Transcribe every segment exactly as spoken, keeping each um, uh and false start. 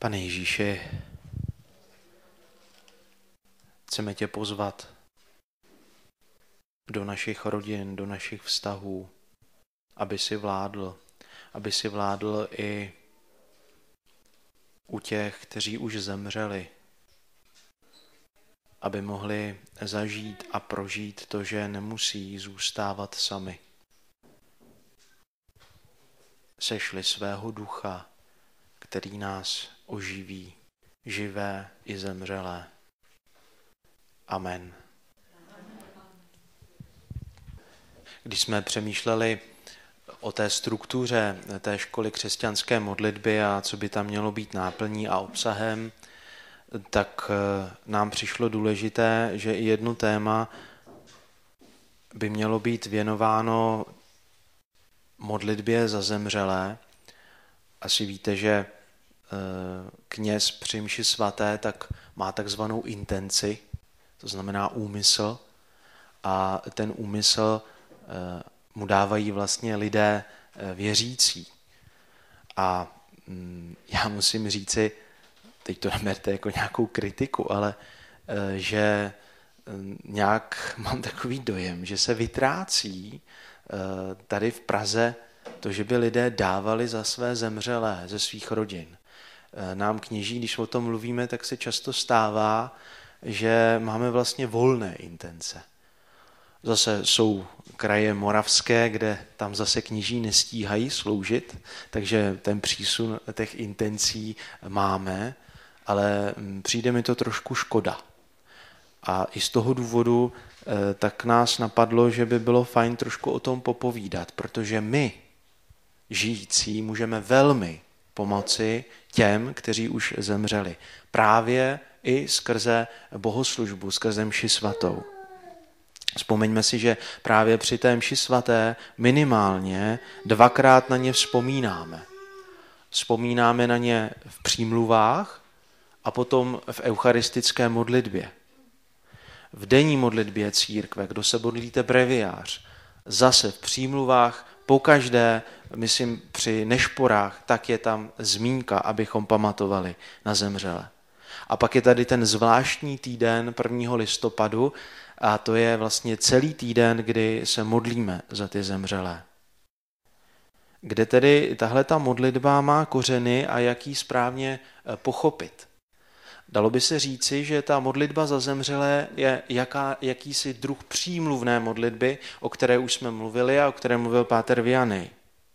Pane Ježíši, chceme tě pozvat do našich rodin, do našich vztahů, aby si vládl, aby si vládl i u těch, kteří už zemřeli, aby mohli zažít a prožít to, že nemusí zůstávat sami. Sešli svého ducha, který nás oživí, živé i zemřelé. Amen. Když jsme přemýšleli o té struktuře té školy křesťanské modlitby a co by tam mělo být náplní a obsahem, tak nám přišlo důležité, že i jedno téma by mělo být věnováno modlitbě za zemřelé. Asi víte, že kněz při mši svaté tak má takzvanou intenci, to znamená úmysl, a ten úmysl mu dávají vlastně lidé věřící. A já musím říci, teď to neberte jako nějakou kritiku, ale že nějak mám takový dojem, že se vytrácí tady v Praze to, že by lidé dávali za své zemřelé ze svých rodin. Nám kněží, když o tom mluvíme, tak se často stává, že máme vlastně volné intence. Zase jsou kraje moravské, kde tam zase kněží nestíhají sloužit, takže ten přísun těch intencí máme, ale přijde mi to trošku škoda. A i z toho důvodu tak nás napadlo, že by bylo fajn trošku o tom popovídat, protože my, žijící, můžeme velmi pomoci těm, kteří už zemřeli. Právě i skrze bohoslužbu, skrze mši svatou. Vzpomeňme si, že právě při té mši svaté minimálně dvakrát na ně vzpomínáme. Vzpomínáme na ně v přímluvách a potom v eucharistické modlitbě. V denní modlitbě církve, kdo se modlíte breviář, zase v přímluvách pokaždé, myslím při nešporách, tak je tam zmínka, abychom pamatovali na zemřelé. A pak je tady ten zvláštní týden prvního listopadu a to je vlastně celý týden, kdy se modlíme za ty zemřelé. Kde tedy tahleta modlitba má kořeny a jak ji správně pochopit? Dalo by se říci, že ta modlitba za zemřelé je jaká, jakýsi druh přímluvné modlitby, o které už jsme mluvili a o které mluvil páter Vianney.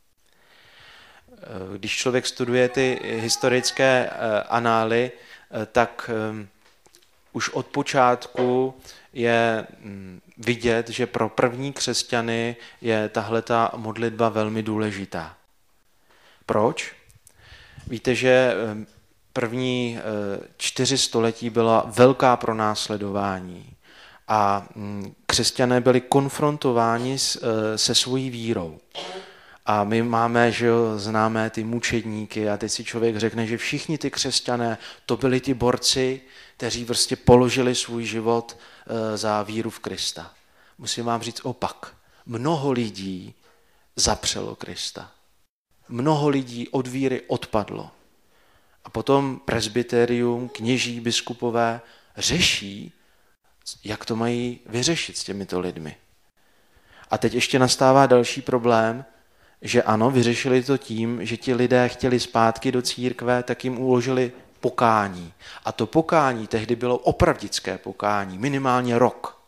Když člověk studuje ty historické anály, tak už od počátku je vidět, že pro první křesťany je tahleta modlitba velmi důležitá. Proč? Víte, že první čtyři století byla velká pronásledování a křesťané byli konfrontováni se svojí vírou. A my máme, že jo, známé ty mučedníky a teď si člověk řekne, že všichni ty křesťané, to byli ty borci, kteří prostě položili svůj život za víru v Krista. Musím vám říct opak. Mnoho lidí zapřelo Krista. Mnoho lidí od víry odpadlo. A potom presbyterium, kněží, biskupové řeší, jak to mají vyřešit s těmito lidmi. A teď ještě nastává další problém, že ano, vyřešili to tím, že ti lidé chtěli zpátky do církve, tak jim uložili pokání. A to pokání tehdy bylo opravdické pokání, minimálně rok.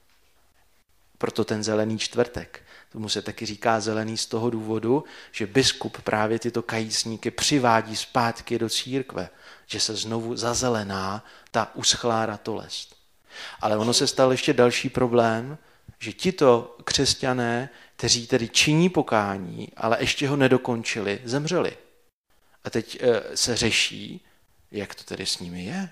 Proto ten zelený čtvrtek. Tomu se taky říká zelený z toho důvodu, že biskup právě tyto kajícníky přivádí zpátky do církve, že se znovu zazelená ta uschlá ratolest. Ale ono se stal ještě další problém, že tito křesťané, kteří tedy činí pokání, ale ještě ho nedokončili, zemřeli. A teď se řeší, jak to tedy s nimi je.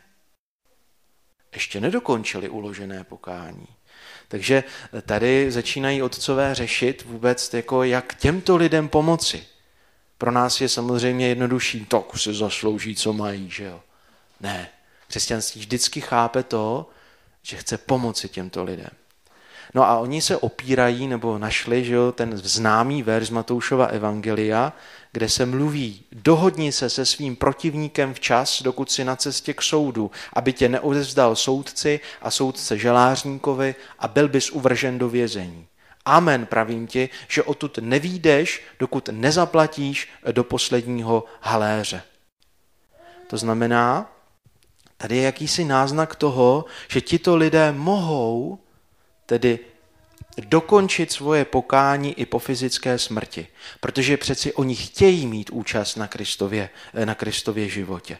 Ještě nedokončili uložené pokání. Takže tady začínají otcové řešit vůbec, jako jak těmto lidem pomoci. Pro nás je samozřejmě jednodušší, tak si zaslouží, co mají, že jo. Ne, křesťanství vždycky chápe to, že chce pomoci těmto lidem. No a oni se opírají, nebo našli, že jo, ten známý verš Matoušova evangelia, kde se mluví, dohodni se se svým protivníkem včas, dokud si na cestě k soudu, aby tě neodevzdal soudci a soudce žalářníkovi a byl bys uvržen do vězení. Amen, pravím ti, že odtud nevyjdeš, dokud nezaplatíš do posledního haléře. To znamená, tady je jakýsi náznak toho, že tito lidé mohou tedy dokončit svoje pokání i po fyzické smrti, protože přeci oni chtějí mít účast na Kristově, na Kristově životě.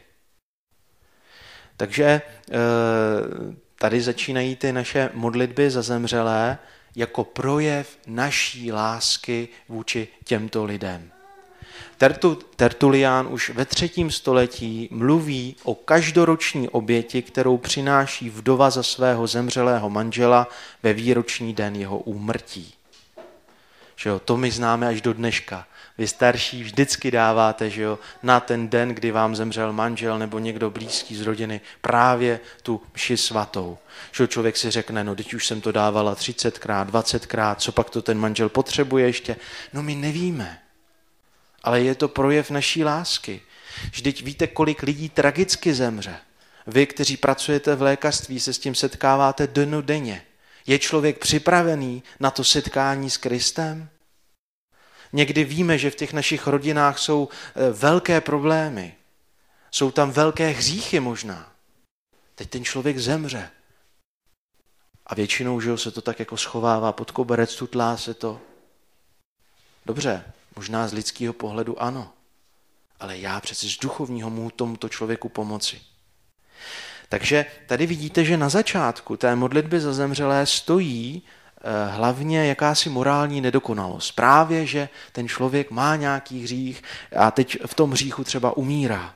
Takže tady začínají ty naše modlitby za zemřelé jako projev naší lásky vůči těmto lidem. Tertulián už ve třetím století mluví o každoroční oběti, kterou přináší vdova za svého zemřelého manžela ve výroční den jeho úmrtí. Že jo, to my známe až do dneška. Vy starší vždycky dáváte, že jo, na ten den, kdy vám zemřel manžel nebo někdo blízký z rodiny, právě tu mši svatou. Že jo, člověk si řekne, no teď už jsem to dávala třicetkrát, dvacetkrát, co pak to ten manžel potřebuje ještě? No my nevíme. Ale je to projev naší lásky. Vždyť víte, kolik lidí tragicky zemře. Vy, kteří pracujete v lékařství, se s tím setkáváte dennodenně. Je člověk připravený na to setkání s Kristem? Někdy víme, že v těch našich rodinách jsou velké problémy. Jsou tam velké hříchy možná. Teď ten člověk zemře. A většinou, že se to tak jako schovává pod koberec, tutlá se to. Dobře. Možná z lidského pohledu ano, ale já přeci z duchovního můžu tomuto člověku pomoci. Takže tady vidíte, že na začátku té modlitby za zemřelé stojí eh, hlavně jakási morální nedokonalost. Právě, že ten člověk má nějaký hřích a teď v tom hříchu třeba umírá.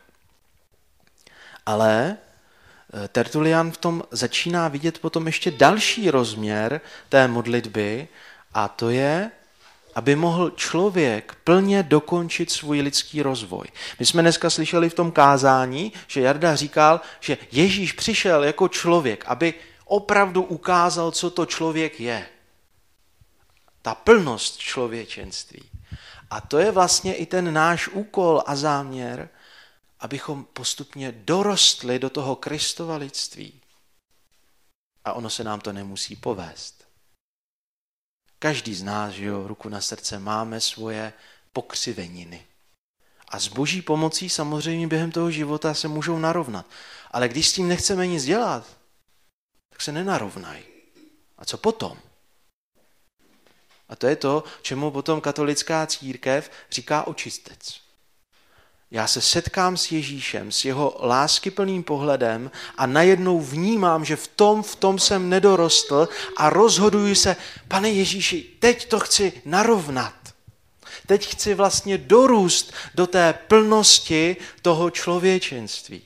Ale eh, Tertulian v tom začíná vidět potom ještě další rozměr té modlitby a to je, aby mohl člověk plně dokončit svůj lidský rozvoj. My jsme dneska slyšeli v tom kázání, že Jarda říkal, že Ježíš přišel jako člověk, aby opravdu ukázal, co to člověk je. Ta plnost člověčenství. A to je vlastně i ten náš úkol a záměr, abychom postupně dorostli do toho Kristova lidství. A ono se nám to nemusí povést. Každý z nás, že jo, ruku na srdce, máme svoje pokřiveniny. A s Boží pomocí samozřejmě během toho života se můžou narovnat. Ale když s tím nechceme nic dělat, tak se nenarovnají. A co potom? A to je to, čemu potom katolická církev říká očistec. Já se setkám s Ježíšem, s jeho láskyplným pohledem a najednou vnímám, že v tom, v tom jsem nedorostl a rozhoduji se, Pane Ježíši, teď to chci narovnat. Teď chci vlastně dorůst do té plnosti toho člověčenství.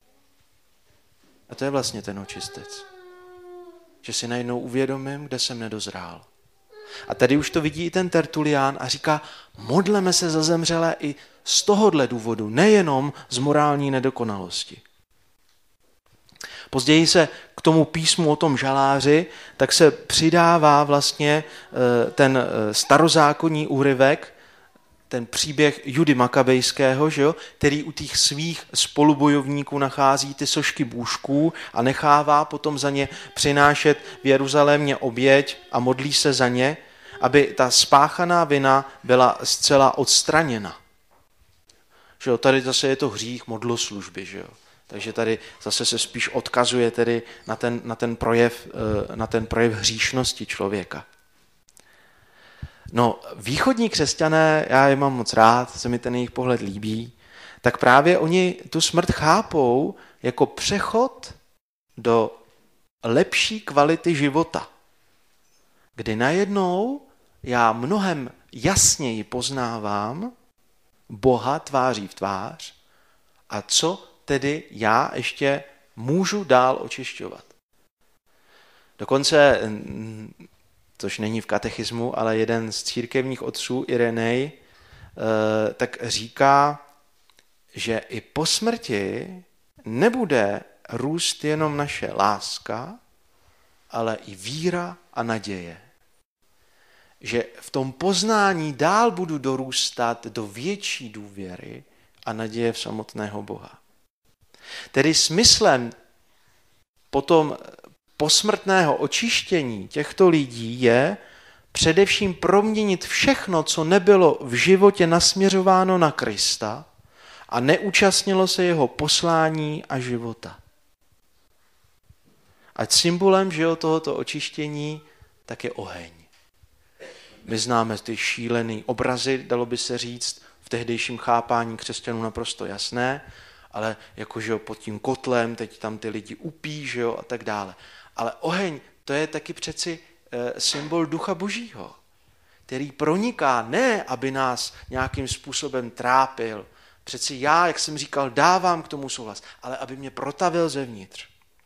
A to je vlastně ten očistec. Že si najednou uvědomím, kde jsem nedozrál. A tady už to vidí i ten Tertulián a říká, modleme se za zemřelé i z tohohle důvodu, nejenom z morální nedokonalosti. Později se k tomu písmu o tom žaláři, tak se přidává vlastně ten starozákonní úryvek, ten příběh Judy Makabejského, že jo, který u těch svých spolubojovníků nachází ty sošky bůžků a nechává potom za ně přinášet v Jeruzalémě oběť a modlí se za ně, aby ta spáchaná vina byla zcela odstraněna. Že jo, tady zase je to hřích modloslužby, že jo. Takže tady zase se spíš odkazuje tedy na ten, na ten projev, na ten projev hříšnosti člověka. No, východní křesťané, já je mám moc rád, se mi ten jejich pohled líbí, tak právě oni tu smrt chápou jako přechod do lepší kvality života, kdy najednou já mnohem jasněji poznávám Boha tváří v tvář a co tedy já ještě můžu dál očišťovat. Dokonce, což není v katechismu, ale jeden z církevních otců, Irenej, tak říká, že i po smrti nebude růst jenom naše láska, ale i víra a naděje. že v tom poznání dál budu dorůstat do větší důvěry a naděje v samotného Boha. Tedy smyslem potom posmrtného očištění těchto lidí je především proměnit všechno, co nebylo v životě nasměřováno na Krista a neúčastnilo se jeho poslání a života. Ať symbolem, že jo, tohoto očištění tak je oheň. My známe ty šílený obrazy, dalo by se říct, v tehdejším chápání křesťanů naprosto jasné, ale jakože pod tím kotlem, teď tam ty lidi upí, že jo, a tak dále. Ale oheň, to je taky přeci e, symbol Ducha Božího, který proniká, ne aby nás nějakým způsobem trápil. Přeci já, jak jsem říkal, dávám k tomu souhlas, ale aby mě protavil zevnitř.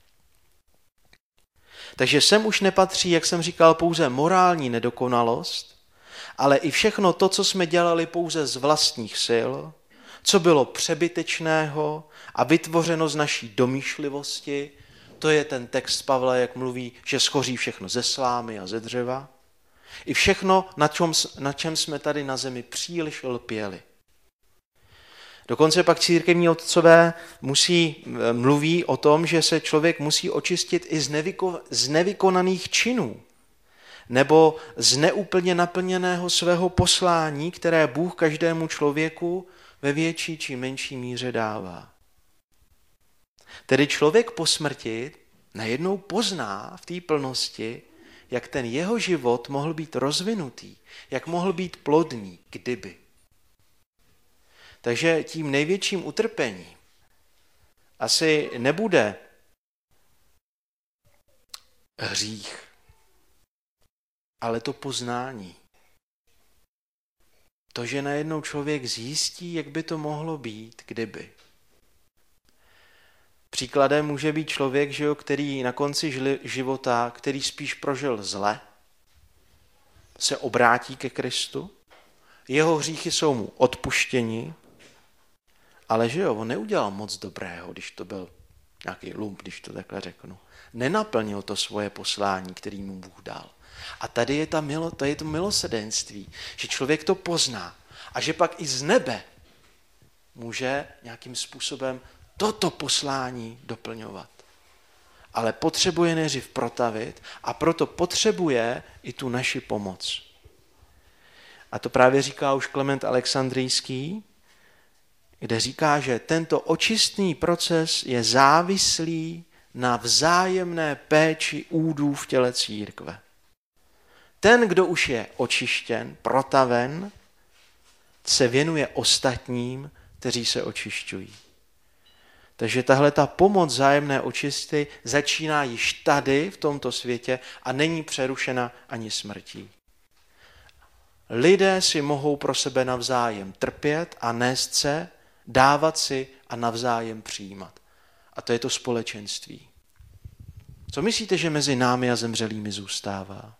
Takže sem už nepatří, jak jsem říkal, pouze morální nedokonalost, ale i všechno to, co jsme dělali pouze z vlastních sil, co bylo přebytečného a vytvořeno z naší domýšlivosti. To je ten text Pavla, jak mluví, že schoří všechno ze slámy a ze dřeva. I všechno, na čem, na čem jsme tady na zemi příliš lpěli. Dokonce pak církevní otcové musí, mluví o tom, že se člověk musí očistit i z, nevyko, z nevykonaných činů nebo z neúplně naplněného svého poslání, které Bůh každému člověku ve větší či menší míře dává. Tedy člověk po smrti najednou pozná v té plnosti, jak ten jeho život mohl být rozvinutý, jak mohl být plodný, kdyby. Takže tím největším utrpením asi nebude hřích, ale to poznání. To, že najednou člověk zjistí, jak by to mohlo být, kdyby. Příkladem může být člověk, že jo, který na konci života, který spíš prožil zle, se obrátí ke Kristu, jeho hříchy jsou mu odpuštěni, ale že jo, on neudělal moc dobrého, když to byl nějaký lump, když to takhle řeknu. Nenaplnil to svoje poslání, který mu Bůh dal. A tady je, ta milo, to je to milosrdenství, že člověk to pozná a že pak i z nebe může nějakým způsobem toto poslání doplňovat. Ale potřebuje nejdřív protavit a proto potřebuje i tu naši pomoc. A to právě říká už Klement Alexandrijský, kde říká, že tento očistný proces je závislý na vzájemné péči údů v těle církve. Ten, kdo už je očištěn, protaven, se věnuje ostatním, kteří se očišťují. Takže tahle ta pomoc vzájemné očisty začíná již tady, v tomto světě a není přerušena ani smrtí. Lidé si mohou pro sebe navzájem trpět a nést se, dávat si a navzájem přijímat. A to je to společenství. Co myslíte, že mezi námi a zemřelými zůstává?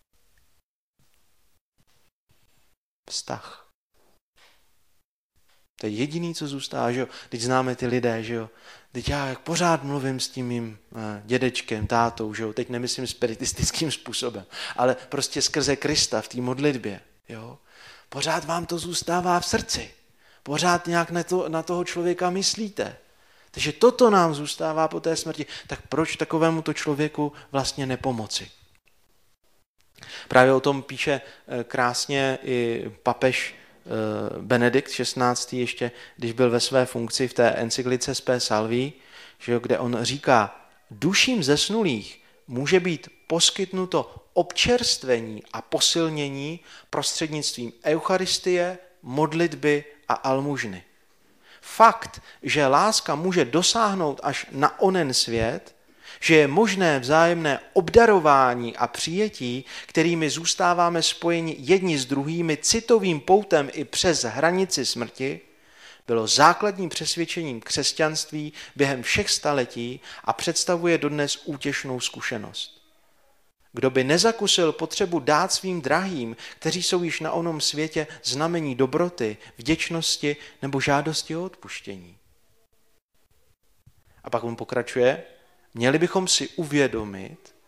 Vztah. To je jediný, co zůstává, že jo? Teď známe ty lidé, že jo? Teď já jak pořád mluvím s tím mým dědečkem, tátou, že jo? Teď nemyslím spiritistickým způsobem, ale prostě skrze Krista v té modlitbě, jo? Pořád vám to zůstává v srdci. Pořád nějak na, to, na toho člověka myslíte. Takže toto nám zůstává po té smrti. Tak proč takovému to člověku vlastně nepomoci? Právě o tom píše krásně i papež Benedikt šestnáctý ještě, když byl ve své funkci v té encyklice Spe Salvi, že, kde on říká, duším zesnulých může být poskytnuto občerstvení a posilnění prostřednictvím eucharistie, modlitby a almužny. Fakt, že láska může dosáhnout až na onen svět, že je možné vzájemné obdarování a přijetí, kterými zůstáváme spojeni jedni s druhými citovým poutem i přes hranici smrti, bylo základním přesvědčením křesťanství během všech staletí a představuje dodnes útěšnou zkušenost. Kdo by nezakusil potřebu dát svým drahým, kteří jsou již na onom světě, znamení dobroty, vděčnosti nebo žádosti o odpuštění. A pak on pokračuje, měli bychom si uvědomit,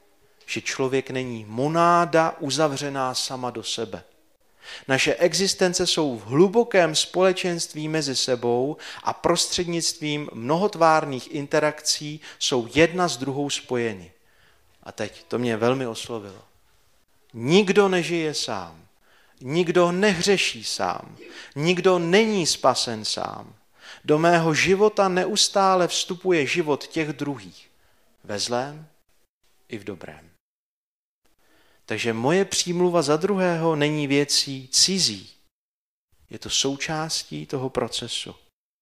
že člověk není monáda uzavřená sama do sebe. Naše existence jsou v hlubokém společenství mezi sebou a prostřednictvím mnohotvárných interakcí jsou jedna s druhou spojeny. A teď, to mě velmi oslovilo. Nikdo nežije sám, nikdo nehřeší sám, nikdo není spasen sám. Do mého života neustále vstupuje život těch druhých, ve zlém i v dobrém. Takže moje přímluva za druhého není věcí cizí. Je to součástí toho procesu.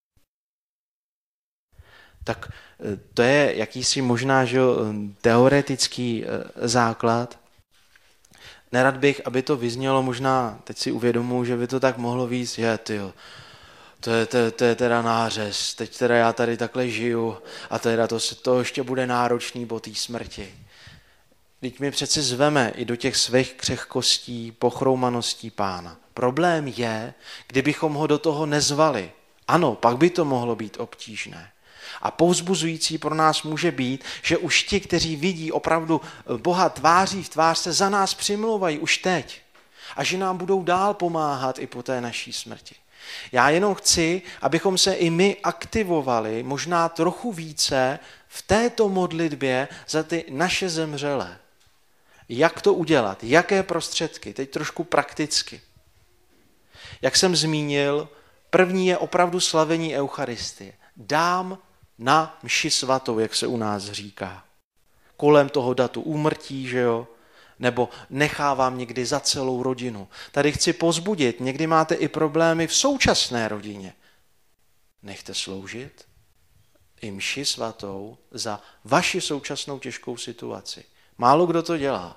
Tak to je jakýsi možná že, teoretický základ. Nerad bych, aby to vyznělo možná, teď si uvědomuji, že by to tak mohlo víc, že tyjo, to je, to, to je teda nářez, teď teda já tady takhle žiju a teda to, to ještě bude náročný po té smrti. Teď my přeci zveme i do těch svých křehkostí, pochroumaností Pána. Problém je, kdybychom ho do toho nezvali. Ano, pak by to mohlo být obtížné. A povzbuzující pro nás může být, že už ti, kteří vidí opravdu Boha tváří v tvář, se za nás přimlouvají už teď. A že nám budou dál pomáhat i po té naší smrti. Já jenom chci, abychom se i my aktivovali možná trochu více v této modlitbě za ty naše zemřelé. Jak to udělat? Jaké prostředky? Teď trošku prakticky. Jak jsem zmínil, první je opravdu slavení Eucharistie. Dám na mši svatou, jak se u nás říká. Kolem toho datu úmrtí, že jo? Nebo nechávám někdy za celou rodinu. Tady chci povzbudit, někdy máte i problémy v současné rodině. Nechte sloužit i mši svatou za vaši současnou těžkou situaci. Málo kdo to dělá.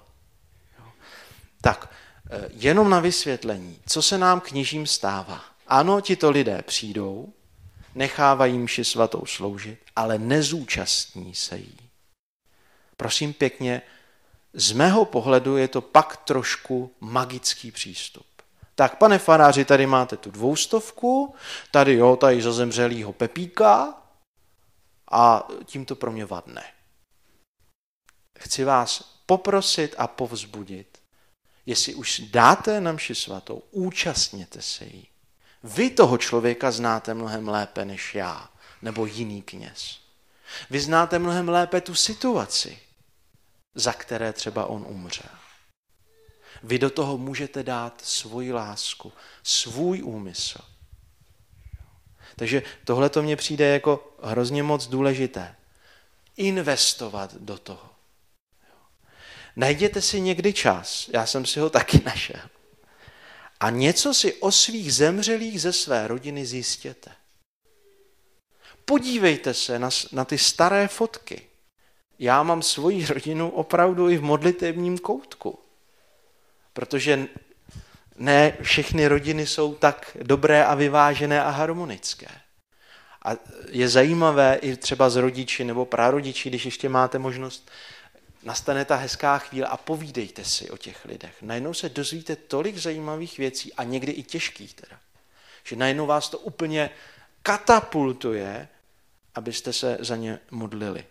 Tak, jenom na vysvětlení, co se nám kněžím stává. Ano, tito lidé přijdou, nechávají mši svatou sloužit, ale nezúčastní se jí. Prosím pěkně, z mého pohledu je to pak trošku magický přístup. Tak, pane faráři, tady máte tu dvoustovku, tady jo, tady za zemřelýho Pepíka a tím to pro mě vadne. Chci vás poprosit a povzbudit, jestli už dáte na mši svatou, účastněte se jí. Vy toho člověka znáte mnohem lépe než já, nebo jiný kněz. Vy znáte mnohem lépe tu situaci, za které třeba on umřel. Vy do toho můžete dát svoji lásku, svůj úmysl. Takže tohle to mně přijde jako hrozně moc důležité. Investovat do toho. Najděte si někdy čas, já jsem si ho taky našel, a něco si o svých zemřelých ze své rodiny zjistěte. Podívejte se na, na ty staré fotky. Já mám svoji rodinu opravdu i v modlitevním koutku, protože ne všechny rodiny jsou tak dobré a vyvážené a harmonické. A je zajímavé i třeba z rodiči nebo prarodiči, když ještě máte možnost, nastane ta hezká chvíle a povídejte si o těch lidech. Najednou se dozvíte tolik zajímavých věcí a někdy i těžkých teda, že najednou vás to úplně katapultuje, abyste se za ně modlili.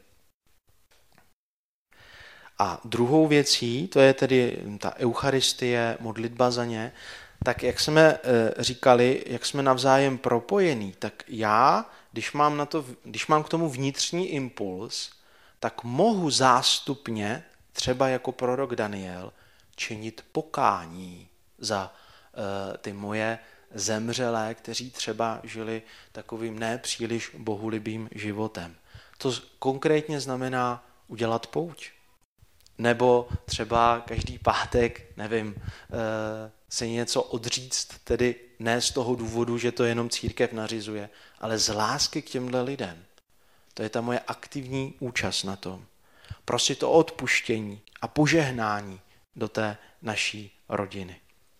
A druhou věcí, to je tedy ta Eucharistie, modlitba za ně, tak jak jsme říkali, jak jsme navzájem propojení, tak já, když mám, na to, když mám k tomu vnitřní impuls, tak mohu zástupně, třeba jako prorok Daniel, činit pokání za uh, ty moje zemřelé, kteří třeba žili takovým nepříliš bohulibým životem. To konkrétně znamená udělat pouť. Nebo třeba každý pátek, nevím, uh, se něco odříct, tedy ne z toho důvodu, že to jenom církev nařizuje, ale z lásky k těmhle lidem. To je ta moje aktivní účast na tom. Prosit o odpuštění a požehnání do té naší rodiny.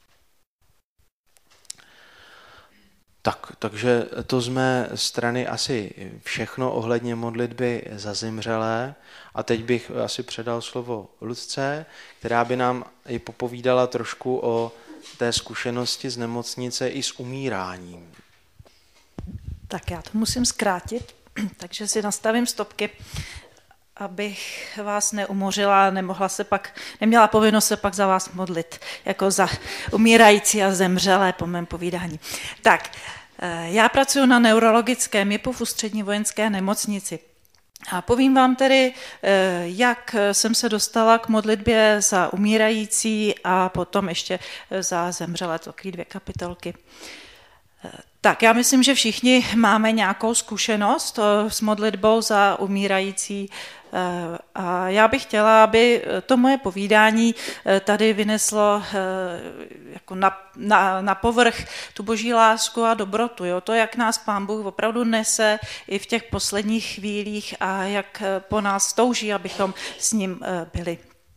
Tak, takže to z mé strany asi všechno ohledně modlitby za zemřelé. A teď bych asi předal slovo Lucce, která by nám i popovídala trošku o té zkušenosti z nemocnice i s umíráním. Tak já to musím zkrátit, takže si nastavím stopky. abych vás neumořila, nemohla se pak, neměla povinnost se pak za vás modlit, jako za umírající a zemřelé po mém povídání. Tak, já pracuji na neurologickém jipu v Ústřední vojenské nemocnici. A povím vám tedy, jak jsem se dostala k modlitbě za umírající a potom ještě za zemřelé, takové dvě kapitolky. Tak, já myslím, že všichni máme nějakou zkušenost s modlitbou za umírající a já bych chtěla, aby to moje povídání tady vyneslo jako na, na, na povrch tu boží lásku a dobrotu. Jo? To, jak nás Pán Bůh opravdu nese i v těch posledních chvílích a jak po nás touží, abychom s ním byli.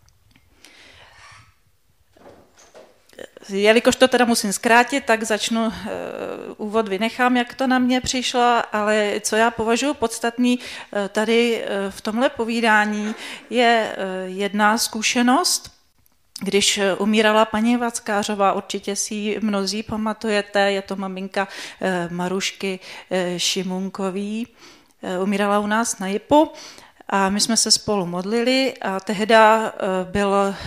Jelikož to teda musím zkrátit, tak začnu, úvod vynechám, jak to na mě přišlo, ale co já považuji podstatný tady v tomhle povídání je jedna zkušenost. Když umírala paní Vackářová, určitě si ji mnozí pamatujete, je to maminka Marušky Šimunkový, umírala u nás na jipu a my jsme se spolu modlili a tehda byl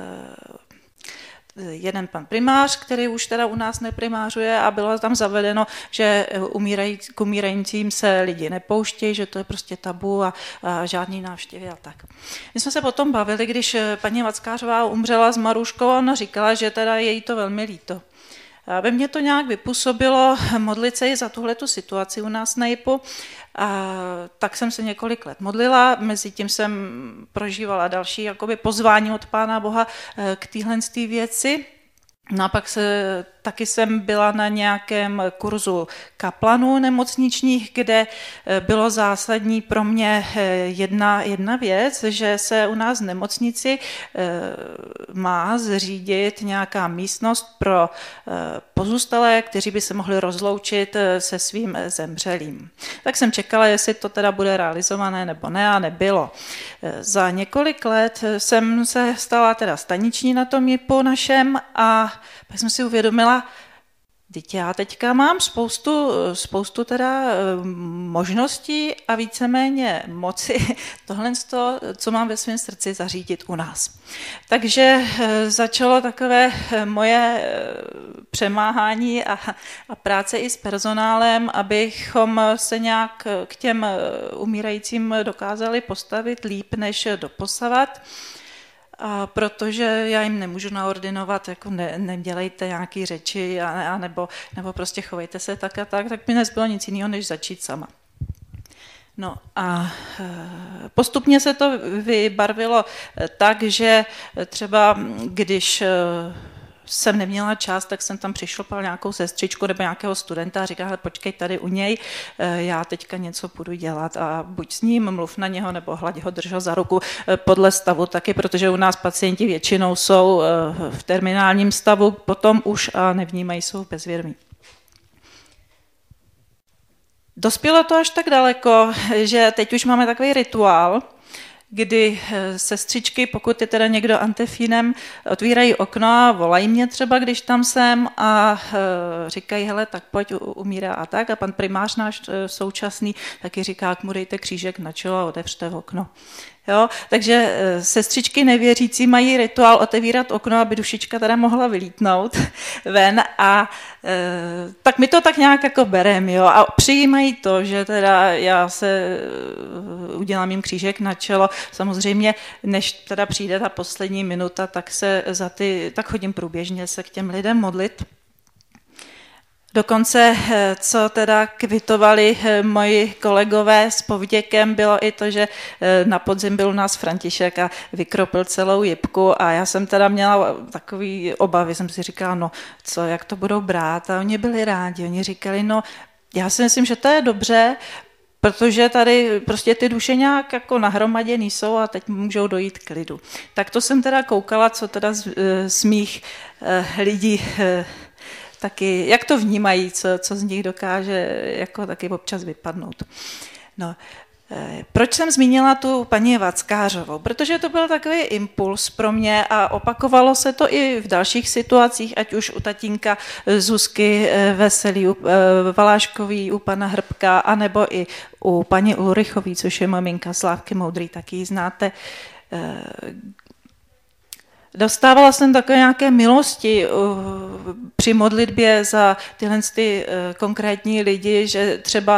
jeden pan primář, který už teda u nás neprimářuje a bylo tam zavedeno, že umírají, k umírajícím se lidi nepouštějí, že to je prostě tabu a, a žádný návštěvy a tak. My jsme se potom bavili, když paní Vackářová umřela s Maruškou, ona říkala, že teda je jí to velmi líto. Aby mě to nějak vypůsobilo modlit se i za tuhletu situaci u nás na jipu. A tak jsem se několik let modlila, mezi tím jsem prožívala další jakoby pozvání od Pána Boha k téhle věci. No a pak se, taky jsem byla na nějakém kurzu kaplanů nemocničních, kde bylo zásadní pro mě jedna, jedna věc, že se u nás v nemocnici má zřídit nějaká místnost pro pozůstalé, kteří by se mohli rozloučit se svým zemřelým. Tak jsem čekala, jestli to teda bude realizované nebo ne, a nebylo. Za několik let jsem se stala teda staniční na tom jipu našem a pak jsem si uvědomila, teď já teďka mám spoustu, spoustu teda možností a víceméně moci tohle, co mám ve svém srdci, zařídit u nás. Takže začalo takové moje přemáhání a, a práce i s personálem, abychom se nějak k těm umírajícím dokázali postavit líp než doposavat. A protože já jim nemůžu naordinovat, jako ne, nedělejte nějaké řeči a, a nebo, nebo prostě chovejte se tak a tak, tak mi nezbylo nic jiného, než začít sama. No a postupně se to vybarvilo tak, že třeba když jsem neměla čas, tak jsem tam přišlopala nějakou sestřičku nebo nějakého studenta a říkala, hele, počkej tady u něj, já teďka něco budu dělat a buď s ním, mluv na něho, nebo hlaď ho, drž ho za ruku podle stavu taky, protože u nás pacienti většinou jsou v terminálním stavu, potom už a nevnímají, jsou bezvědomí. Dospělo to až tak daleko, že teď už máme takový rituál, kdy sestřičky, pokud je teda někdo antefínem, otvírají okno a volají mě třeba, když tam jsem a říkají, hele, tak pojď, umírá a tak. A pan primář náš současný taky říká, mu dejte křížek na čelo a otevřte okno. Jo? Takže sestřičky nevěřící mají rituál otevírat okno, aby dušička teda mohla vylítnout ven a e, tak my to tak nějak jako bereme, jo, a přijímají to, že teda já se udělám jim křížek na čelo. Samozřejmě, než teda přijde ta poslední minuta, tak se za ty, tak chodím průběžně se k těm lidem modlit. Dokonce, co teda kvitovali moji kolegové s povděkem, bylo i to, že na podzim byl u nás František a vykropil celou jipku a já jsem teda měla takový obavy, jsem si říkala, no co, jak to budou brát, a oni byli rádi, oni říkali, no já si myslím, že to je dobře, protože tady prostě ty duše nějak jako nahromaděný jsou a teď můžou dojít k klidu. Tak to jsem teda koukala, co teda z, z mých lidí taky, jak to vnímají, co, co z nich dokáže jako taky občas vypadnout. No. Proč jsem zmínila tu paní Vackářovou? Protože to byl takový impuls pro mě a opakovalo se to i v dalších situacích, ať už u tatínka Zuzky Veselý, u Valáškový, u pana Hrbka, anebo i u paní Ulrichový, což je maminka Slávky Moudrý, taky ji znáte. Dostávala jsem takové nějaké milosti při modlitbě za tyhle ty konkrétní lidi, že třeba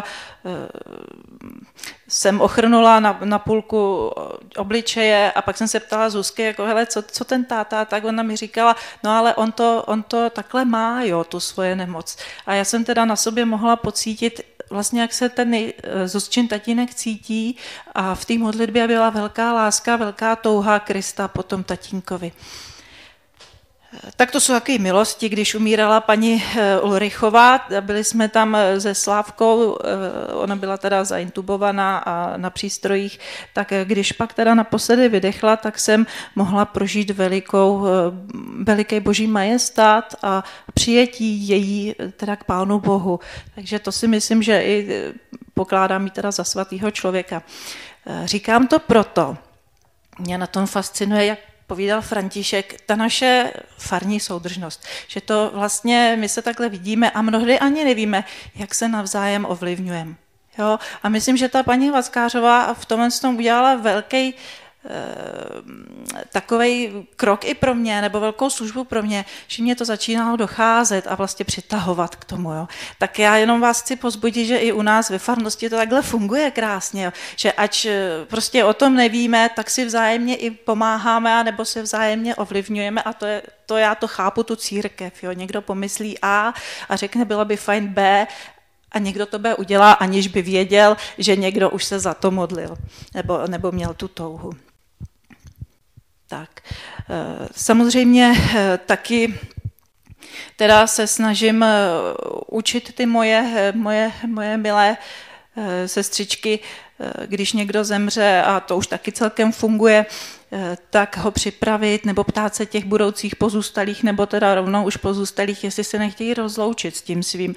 jsem ochrnula na, na půlku obličeje a pak jsem se ptala Zuzky, jako hele, co, co ten táta, tak ona mi říkala, no ale on to, on to takhle má, jo, tu svoje nemoc. A já jsem teda na sobě mohla pocítit vlastně, jak se ten Zuzčin tatínek cítí a v té modlitbě byla velká láska, velká touha Krista po tom tatínkovi. Tak to jsou takové milosti, když umírala paní Ulrichová, byli jsme tam se Slávkou, ona byla teda zaintubovaná a na přístrojích, tak když pak teda naposledy vydechla, tak jsem mohla prožít velikou, veliký boží majestát a přijetí její teda k Pánu Bohu. Takže to si myslím, že i pokládám ji teda za svatýho člověka. Říkám to proto, mě na tom fascinuje, jak povídal František, ta naše farní soudržnost, že to vlastně my se takhle vidíme a mnohdy ani nevíme, jak se navzájem ovlivňujeme. Jo? A myslím, že ta paní Vackářová v tomhle tom udělala velký takovej krok i pro mě, nebo velkou službu pro mě, že mě to začínalo docházet a vlastně přitahovat k tomu. Jo. Tak já jenom vás chci pozbudit, že i u nás ve farnosti to takhle funguje krásně, jo. Že ač prostě o tom nevíme, tak si vzájemně i pomáháme, nebo se vzájemně ovlivňujeme a to, je, to já to chápu, tu církev. Jo. Někdo pomyslí A a řekne, bylo by fajn B, a někdo to B udělá, aniž by věděl, že někdo už se za to modlil, nebo, nebo měl tu touhu. Tak, samozřejmě taky teda se snažím učit ty moje, moje, moje milé sestřičky, když někdo zemře, a to už taky celkem funguje, tak ho připravit nebo ptát se těch budoucích pozůstalých, nebo teda rovnou už pozůstalých, jestli se nechtějí rozloučit s tím svým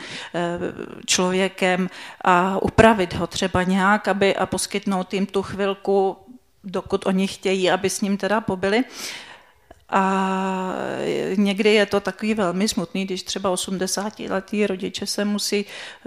člověkem a upravit ho třeba nějak, aby a poskytnout jim tu chvilku, dokud oni chtějí, aby s ním teda pobyli. A někdy je to takový velmi smutný, když třeba osmdesátiletí rodiče se musí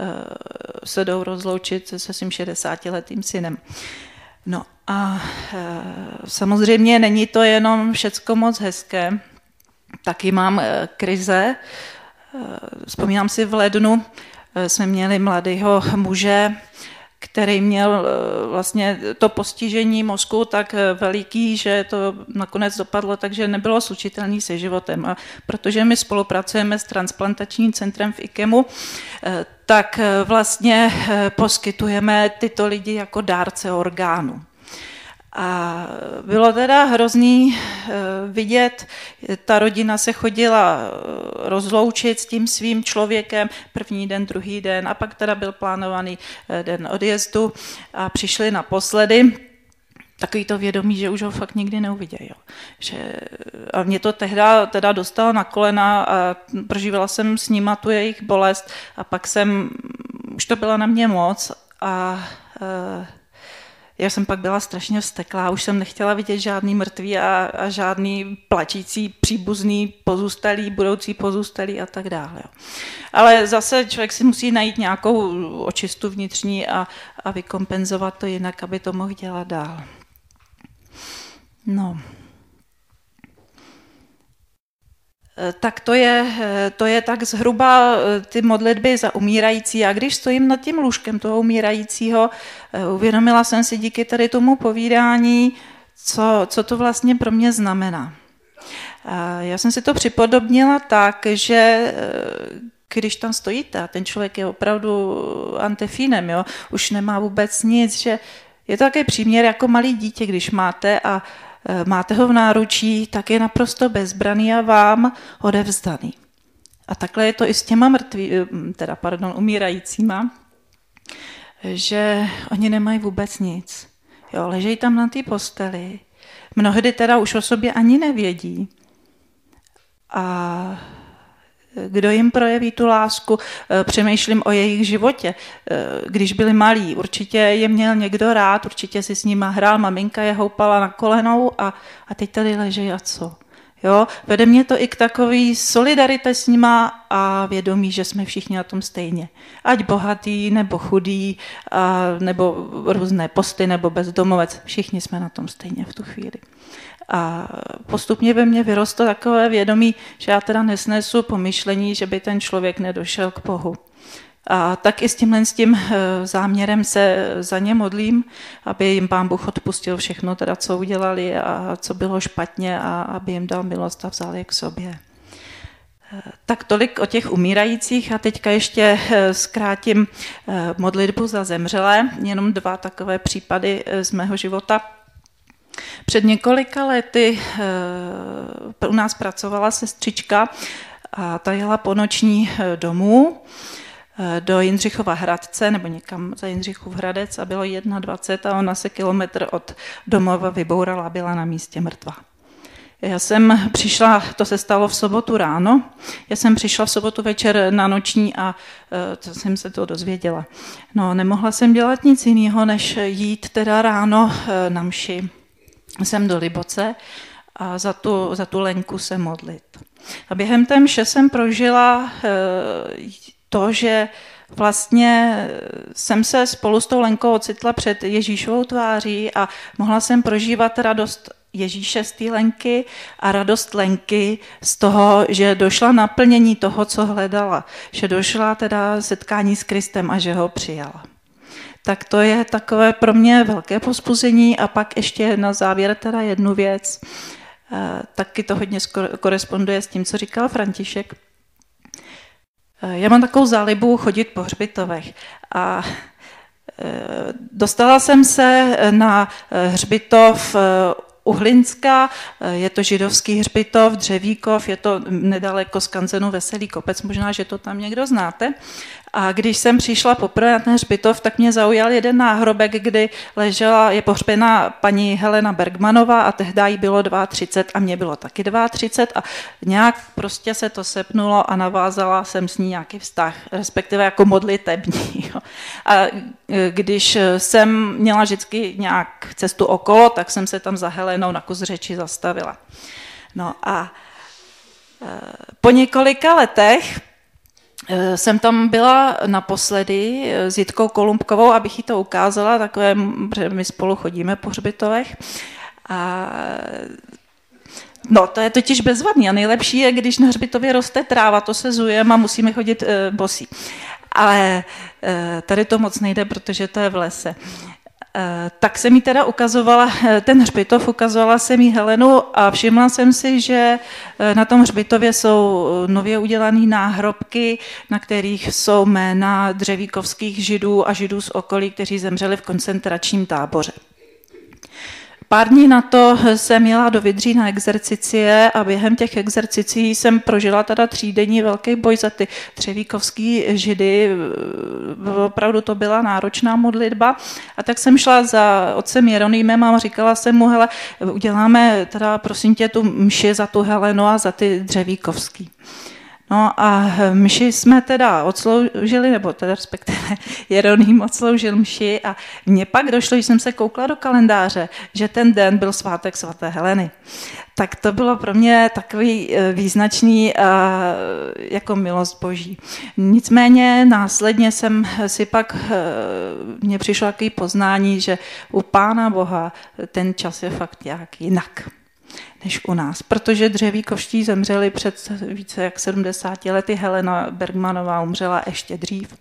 se jdou rozloučit se svým šedesátiletým synem. No a samozřejmě není to jenom všecko moc hezké. Taky mám krize. Vzpomínám si, v lednu jsme měli mladého muže, který měl vlastně to postižení mozku tak veliký, že to nakonec dopadlo, takže nebylo slučitelný se životem. A protože my spolupracujeme s transplantačním centrem v IKEMu, tak vlastně poskytujeme tyto lidi jako dárce orgánů. A bylo teda hrozný vidět, ta rodina se chodila rozloučit s tím svým člověkem první den, druhý den a pak teda byl plánovaný den odjezdu a přišli naposledy. Takový to vědomí, že už ho fakt nikdy neuvidějí. Že, a mě to tehda teda dostalo na kolena a prožívala jsem s nima tu jejich bolest a pak jsem, už to bylo na mě moc a já jsem pak byla strašně vzteklá, už jsem nechtěla vidět žádný mrtvý a, a žádný plačící příbuzný pozůstalý, budoucí pozůstalý a tak dále. Jo. Ale zase člověk si musí najít nějakou očistu vnitřní a, a vykompenzovat to jinak, aby to mohl dělat dál. No. Tak to je, to je tak zhruba ty modlitby za umírající. A když stojím nad tím lůžkem toho umírajícího, uvědomila jsem si díky tady tomu povídání, co, co to vlastně pro mě znamená. Já jsem si to připodobnila tak, že když tam stojíte a ten člověk je opravdu antefínem, jo, už nemá vůbec nic, že je to takový příměr jako malý dítě, když máte a máte ho v náručí, tak je naprosto bezbraný a vám odevzdaný. A takhle je to i s těma mrtví, teda pardon, umírajícíma, že oni nemají vůbec nic. Jo, ležejí tam na té posteli, mnohdy teda už o sobě ani nevědí. A Kdo jim projeví tu lásku? Přemýšlím o jejich životě. Když byli malí, určitě je měl někdo rád, určitě si s nima hrál, maminka je houpala na kolenou a, a teď tady leží a co? Jo? Vede mě to i k takové solidaritě s nima a vědomí, že jsme všichni na tom stejně. Ať bohatý, nebo chudý, a, nebo různé posty, nebo bezdomovec, všichni jsme na tom stejně v tu chvíli. A postupně ve mně vyrostlo takové vědomí, že já teda nesnesu pomyšlení, že by ten člověk nedošel k Bohu. A tak i s tímhle s tím záměrem se za ně modlím, aby jim Pán Bůh odpustil všechno, teda, co udělali a co bylo špatně a aby jim dal milost a vzal je k sobě. Tak tolik o těch umírajících a teďka ještě zkrátím modlitbu za zemřelé, jenom dva takové případy z mého života. Před několika lety u nás pracovala sestřička a ta jela po noční domů do Jindřichova Hradce nebo někam za Jindřichův Hradec a bylo dvacet jedna a ona se kilometr od domova vybourala a byla na místě mrtvá. Já jsem přišla, to se stalo v sobotu ráno, já jsem přišla v sobotu večer na noční a to jsem se to dozvěděla. No, nemohla jsem dělat nic jiného, než jít teda ráno na mši. Jsem do Liboce a za tu, za tu Lenku se modlit. A během té mše jsem prožila to, že vlastně jsem se spolu s tou Lenkou ocitla před Ježíšovou tváří a mohla jsem prožívat radost Ježíše z té Lenky a radost Lenky z toho, že došla naplnění toho, co hledala, že došla teda setkání s Kristem a že ho přijala. Tak to je takové pro mě velké povzbuzení a pak ještě na závěr teda jednu věc. Taky to hodně koresponduje s tím, co říkal František. Já mám takovou zálibu chodit po hřbitovech a dostala jsem se na hřbitov u Hlinska, je to židovský hřbitov, Dřevíkov, je to nedaleko z Kanzenu Veselý Kopec, možná, že to tam někdo znáte. A když jsem přišla poprvé na ten hřbitov, tak mě zaujal jeden náhrobek, kdy ležela, je pohřbená paní Helena Bergmanová a tehdy jí bylo třicet dva a mě bylo taky třicet dva a nějak prostě se to sepnulo a navázala jsem s ní nějaký vztah, respektive jako modlitební. Jo. A když jsem měla vždycky nějak cestu okolo, tak jsem se tam za Helenou na kus řeči zastavila. No a po několika letech jsem tam byla naposledy s Jitkou Kolumbkovou, abych jí to ukázala, takové, protože my spolu chodíme po hřbitovech. A no, to je totiž bezvadný a nejlepší je, když na hřbitově roste tráva, to se zujeme a musíme chodit e, bosí. Ale e, tady to moc nejde, protože to je v lese. Tak jsem jí teda ukazovala ten hřbitov, ukazovala jsem jí Helenu a všimla jsem si, že na tom hřbitově jsou nově udělané náhrobky, na kterých jsou jména dřevíkovských židů a židů z okolí, kteří zemřeli v koncentračním táboře. Pár dní na to jsem jela do Vydří na exercicie a během těch exercicí jsem prožila teda třídenní velký boj za ty dřevíkovský židy. Opravdu to byla náročná modlitba. A tak jsem šla za otcem Jeronýmem a říkala jsem mu, hele, uděláme teda prosím tě tu mši za tu Helenu a za ty dřevíkovský. No a mši jsme teda odsloužili, nebo teda respektive Jeroným odsloužil mši a mně pak došlo, že jsem se koukla do kalendáře, že ten den byl svátek svaté Heleny. Tak to bylo pro mě takový význačný jako milost Boží. Nicméně následně jsem si pak, mně přišlo takový poznání, že u Pána Boha ten čas je fakt nějak jinak než u nás, protože dřevíkovští zemřeli před více jak sedmdesáti lety, Helena Bergmanová umřela ještě dřív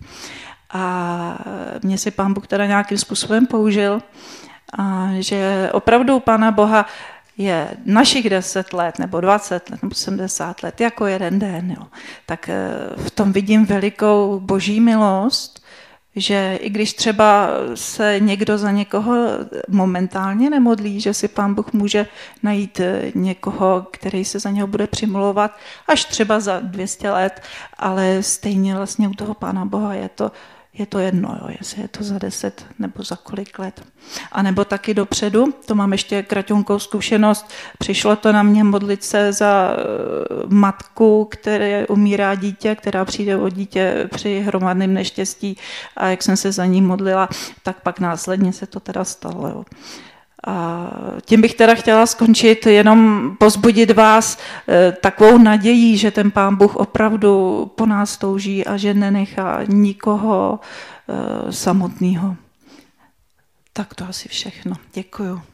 a mě si Pán Bůh teda nějakým způsobem použil, a že opravdu u Pána Boha je našich deset let, nebo dvacet let, nebo sedmdesát let, jako jeden den, jo. Tak v tom vidím velikou Boží milost, že i když třeba se někdo za někoho momentálně nemodlí, že si Pán Bůh může najít někoho, který se za něho bude přimlouvat až třeba za dvě stě let, ale stejně vlastně u toho Pána Boha je to, je to jedno, jo, jestli je to za deset nebo za kolik let. A nebo taky dopředu, to mám ještě kraťunkou zkušenost, přišlo to na mě modlit se za matku, které umírá dítě, která přijde o dítě při hromadném neštěstí a jak jsem se za ní modlila, tak pak následně se to teda stalo. Jo. A tím bych teda chtěla skončit, jenom povzbudit vás takovou nadějí, že ten Pán Bůh opravdu po nás touží a že nenechá nikoho samotného. Tak to asi všechno. Děkuju.